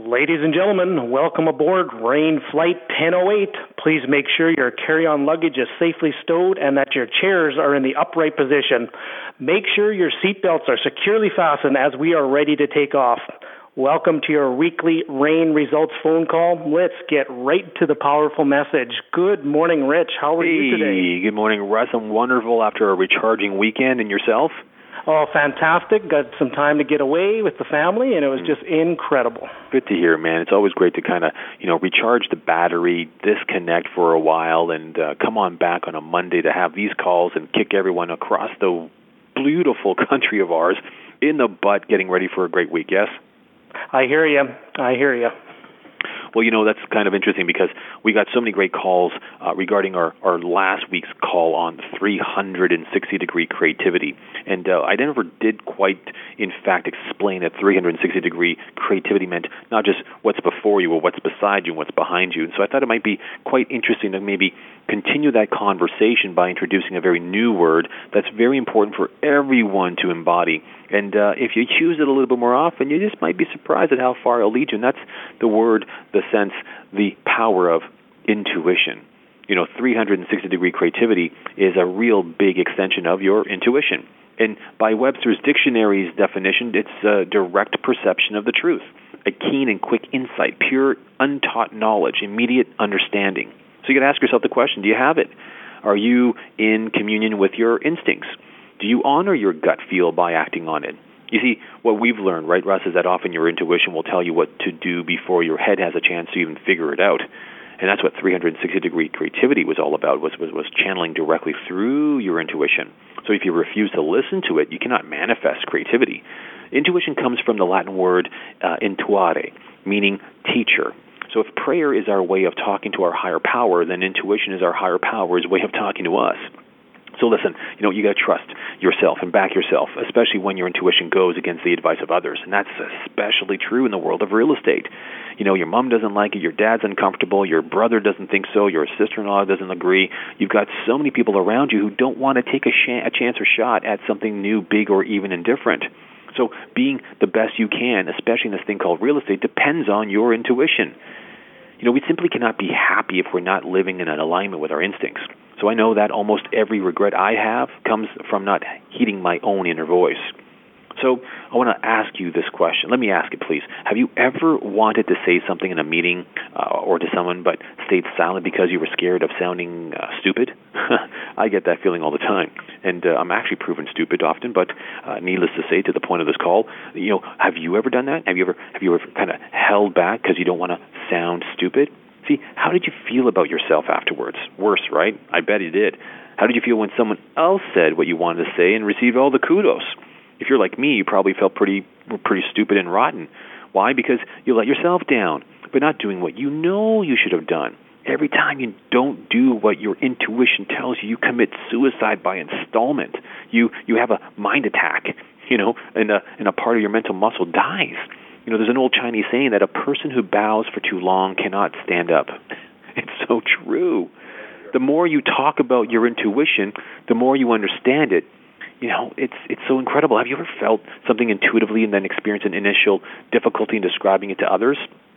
Ladies and gentlemen, welcome aboard Rain Flight 1008. Please make sure your carry-on luggage is safely stowed and that your chairs are in the upright position. Make sure your seatbelts are securely fastened as we are ready to take off. Welcome to your weekly rain results phone call. Let's get right to the powerful message. Good morning, Rich. How are you today? Good morning, Russ. I'm wonderful after a recharging weekend. And yourself? Oh, fantastic. Got some time to get away with the family, and it was just incredible. Good to hear, man. It's always great to kind of, recharge the battery, disconnect for a while, and come on back on a Monday to have these calls and kick everyone across the beautiful country of ours in the butt getting ready for a great week, yes? I hear you. Well, that's kind of interesting because we got so many great calls regarding our last week's call on 360-degree creativity. And I never did quite, in fact, explain that 360-degree creativity meant not just what's before you or what's beside you and what's behind you. And so I thought it might be quite interesting to maybe continue that conversation by introducing a very new word that's very important for everyone to embody. And if you choose it a little bit more often, you just might be surprised at how far it'll lead you. And that's the word, the sense, the power of intuition. 360-degree creativity is a real big extension of your intuition. And by Webster's Dictionary's definition, it's a direct perception of the truth, a keen and quick insight, pure, untaught knowledge, immediate understanding. So you got to ask yourself the question, do you have it? Are you in communion with your instincts? Do you honor your gut feel by acting on it? You see, what we've learned, right, Russ, is that often your intuition will tell you what to do before your head has a chance to even figure it out. And that's what 360-degree creativity was all about, was channeling directly through your intuition. So if you refuse to listen to it, you cannot manifest creativity. Intuition comes from the Latin word intuare, meaning teacher. So if prayer is our way of talking to our higher power, then intuition is our higher power's way of talking to us. So listen, you got to trust yourself and back yourself, especially when your intuition goes against the advice of others. And that's especially true in the world of real estate. Your mom doesn't like it, your dad's uncomfortable, your brother doesn't think so, your sister-in-law doesn't agree. You've got so many people around you who don't want to take a chance or shot at something new, big, or even indifferent. So being the best you can, especially in this thing called real estate, depends on your intuition. We simply cannot be happy if we're not living in an alignment with our instincts. So I know that almost every regret I have comes from not heeding my own inner voice. So I want to ask you this question. Let me ask it, please. Have you ever wanted to say something in a meeting or to someone but stayed silent because you were scared of sounding stupid? I get that feeling all the time. And I'm actually proven stupid often, but needless to say, to the point of this call, have you ever done that? Have you ever kind of held back because you don't want to sound stupid? See, how did you feel about yourself afterwards? Worse, right? I bet you did. How did you feel when someone else said what you wanted to say and received all the kudos? If you're like me, you probably felt pretty stupid and rotten. Why? Because you let yourself down by not doing what you know you should have done. Every time you don't do what your intuition tells you, you commit suicide by installment. You have a mind attack, and a part of your mental muscle dies. There's an old Chinese saying that a person who bows for too long cannot stand up. It's so true. The more you talk about your intuition, the more you understand it. It's so incredible. Have you ever felt something intuitively and then experienced an initial difficulty in describing it to others?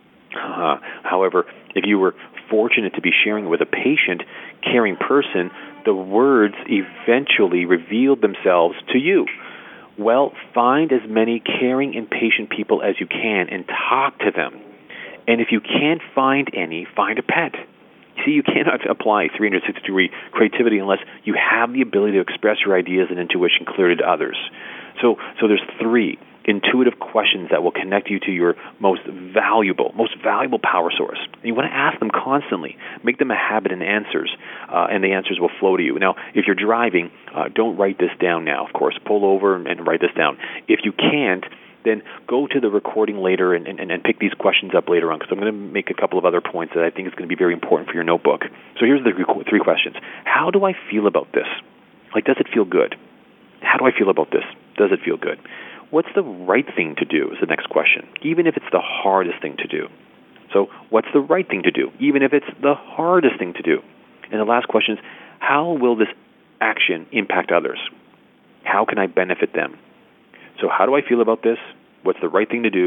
However, if you were fortunate to be sharing it with a patient, caring person, the words eventually revealed themselves to you. Well, find as many caring and patient people as you can and talk to them. And if you can't find any, find a pet. You see, you cannot apply 360-degree creativity unless you have the ability to express your ideas and intuition clearly to others. So there's 3 intuitive questions that will connect you to your most valuable power source. And you want to ask them constantly. Make them a habit and answers, and the answers will flow to you. Now, if you're driving, don't write this down now, of course. Pull over and write this down. If you can't, then go to the recording later and pick these questions up later on, because I'm going to make a couple of other points that I think is going to be very important for your notebook. So here's the 3 questions. How do I feel about this? Does it feel good? How do I feel about this? Does it feel good? What's the right thing to do is the next question, even if it's the hardest thing to do. So what's the right thing to do, even if it's the hardest thing to do? And the last question is, how will this action impact others? How can I benefit them? So how do I feel about this? What's the right thing to do?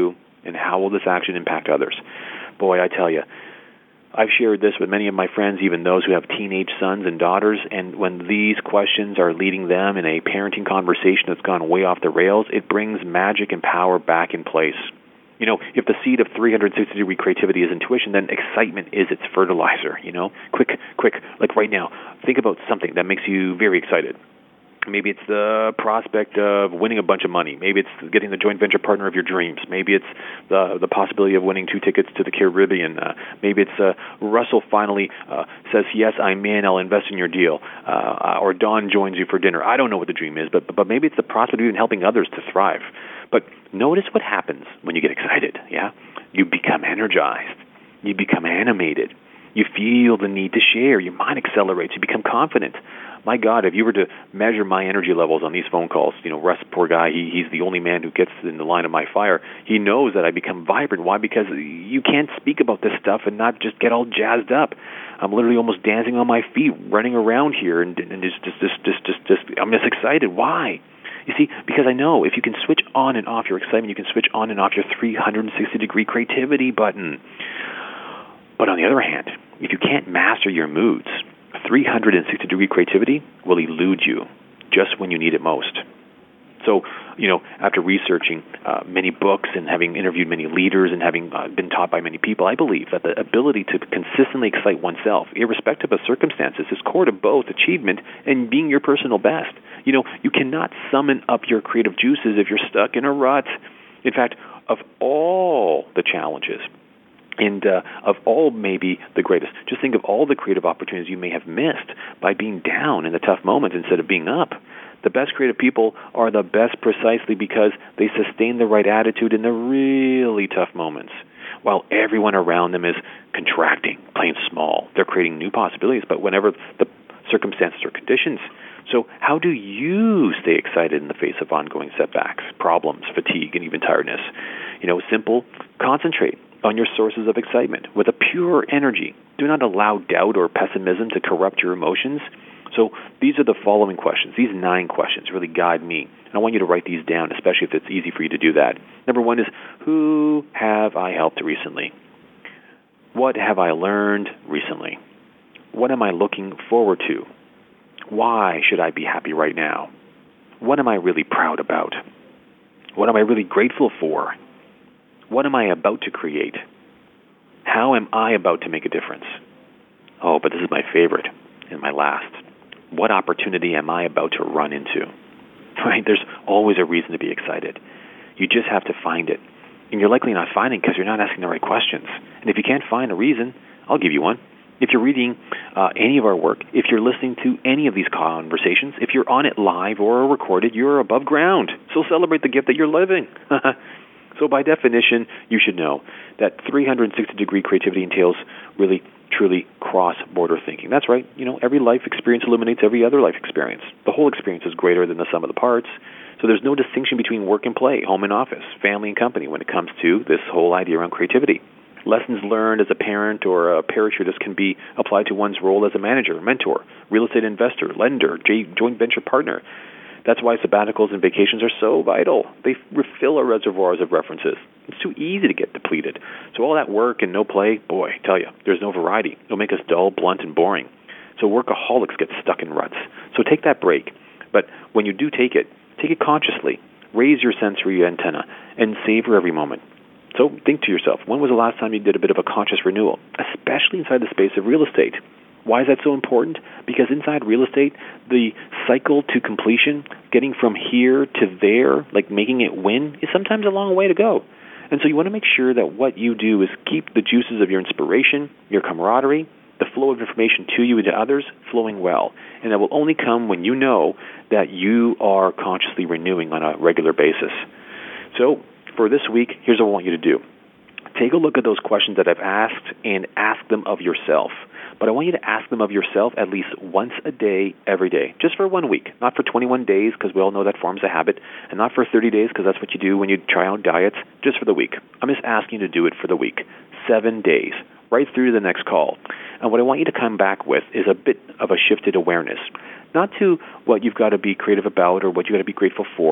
And how will this action impact others? Boy, I tell you, I've shared this with many of my friends, even those who have teenage sons and daughters, and when these questions are leading them in a parenting conversation that's gone way off the rails, it brings magic and power back in place. If the seed of 360-degree creativity is intuition, then excitement is its fertilizer, Quick, like right now, think about something that makes you very excited. Maybe it's the prospect of winning a bunch of money. Maybe it's getting the joint venture partner of your dreams. Maybe it's the possibility of winning 2 tickets to the Caribbean. Maybe it's Russell finally says, yes, I'm in, I'll invest in your deal. Or Don joins you for dinner. I don't know what the dream is, but maybe it's the prospect of even helping others to thrive. But notice what happens when you get excited, yeah? You become energized. You become animated. You feel the need to share. Your mind accelerates. You become confident. My God, if you were to measure my energy levels on these phone calls, Russ, poor guy, he's the only man who gets in the line of my fire. He knows that I become vibrant. Why? Because you can't speak about this stuff and not just get all jazzed up. I'm literally almost dancing on my feet, running around here, and just I'm just excited. Why? You see, because I know if you can switch on and off your excitement, you can switch on and off your 360-degree creativity button. But on the other hand, if you can't master your moods, 360-degree creativity will elude you just when you need it most. So, after researching many books and having interviewed many leaders and having been taught by many people, I believe that the ability to consistently excite oneself, irrespective of circumstances, is core to both achievement and being your personal best. You cannot summon up your creative juices if you're stuck in a rut. In fact, of all the challenges, and of all maybe the greatest, just think of all the creative opportunities you may have missed by being down in the tough moments instead of being up. The best creative people are the best precisely because they sustain the right attitude in the really tough moments, while everyone around them is contracting, playing small. They're creating new possibilities, but whenever the circumstances or conditions. So how do you stay excited in the face of ongoing setbacks, problems, fatigue, and even tiredness? Simple, concentrate on your sources of excitement with a pure energy. Do not allow doubt or pessimism to corrupt your emotions. So these are the following questions. These 9 questions really guide me. And I want you to write these down, especially if it's easy for you to do that. Number 1 is, who have I helped recently? What have I learned recently? What am I looking forward to? Why should I be happy right now? What am I really proud about? What am I really grateful for? What am I about to create? How am I about to make a difference? Oh, but this is my favorite and my last. What opportunity am I about to run into? Right? There's always a reason to be excited. You just have to find it. And you're likely not finding it because you're not asking the right questions. And if you can't find a reason, I'll give you one. If you're reading any of our work, if you're listening to any of these conversations, if you're on it live or recorded, you're above ground. So celebrate the gift that you're living. So by definition, you should know that 360-degree creativity entails really, truly cross-border thinking. That's right. Every life experience illuminates every other life experience. The whole experience is greater than the sum of the parts. So there's no distinction between work and play, home and office, family and company when it comes to this whole idea around creativity. Lessons learned as a parent or a parachutist can be applied to one's role as a manager, mentor, real estate investor, lender, joint venture partner. That's why sabbaticals and vacations are so vital. They refill our reservoirs of references. It's too easy to get depleted. So all that work and no play, boy, I tell you, there's no variety. It'll make us dull, blunt, and boring. So workaholics get stuck in ruts. So take that break. But when you do take it consciously. Raise your sensory antenna and savor every moment. So think to yourself, when was the last time you did a bit of a conscious renewal, especially inside the space of real estate? Why is that so important? Because inside real estate, the cycle to completion, getting from here to there, like making it win, is sometimes a long way to go. And so you want to make sure that what you do is keep the juices of your inspiration, your camaraderie, the flow of information to you and to others flowing well. And that will only come when you know that you are consciously renewing on a regular basis. So for this week, here's what I want you to do. Take a look at those questions that I've asked and ask them of yourself. But I want you to ask them of yourself at least once a day, every day, just for 1 week, not for 21 days because we all know that forms a habit, and not for 30 days because that's what you do when you try out diets, just for the week. I'm just asking you to do it for the week, 7 days, right through to the next call. And what I want you to come back with is a bit of a shifted awareness, not to what you've got to be creative about or what you've got to be grateful for,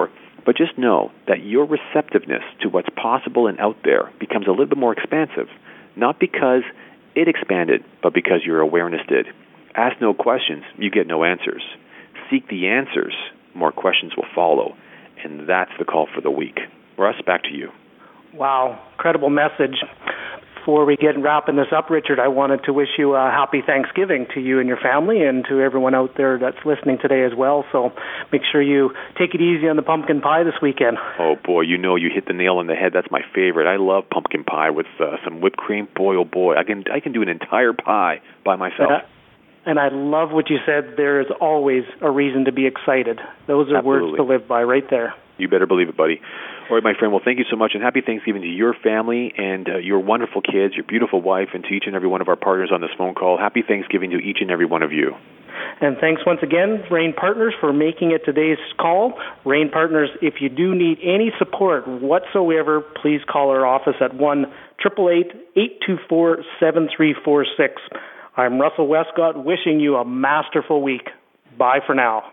But just know that your receptiveness to what's possible and out there becomes a little bit more expansive, not because it expanded, but because your awareness did. Ask no questions, you get no answers. Seek the answers, more questions will follow. And that's the call for the week. Russ, back to you. Wow, incredible message. Before we get wrapping this up, Richard, I wanted to wish you a happy Thanksgiving to you and your family and to everyone out there that's listening today as well. So make sure you take it easy on the pumpkin pie this weekend. Oh, boy, you hit the nail on the head. That's my favorite. I love pumpkin pie with some whipped cream. Boy, oh, boy, I can do an entire pie by myself. And I love what you said. There is always a reason to be excited. Those are Absolutely. words to live by right there. You better believe it, buddy. All right, my friend, well, thank you so much, and happy Thanksgiving to your family and your wonderful kids, your beautiful wife, and to each and every one of our partners on this phone call. Happy Thanksgiving to each and every one of you. And thanks once again, Rain Partners, for making it today's call. Rain Partners, if you do need any support whatsoever, please call our office at 1-888-824-7346. I'm Russell Westcott, wishing you a masterful week. Bye for now.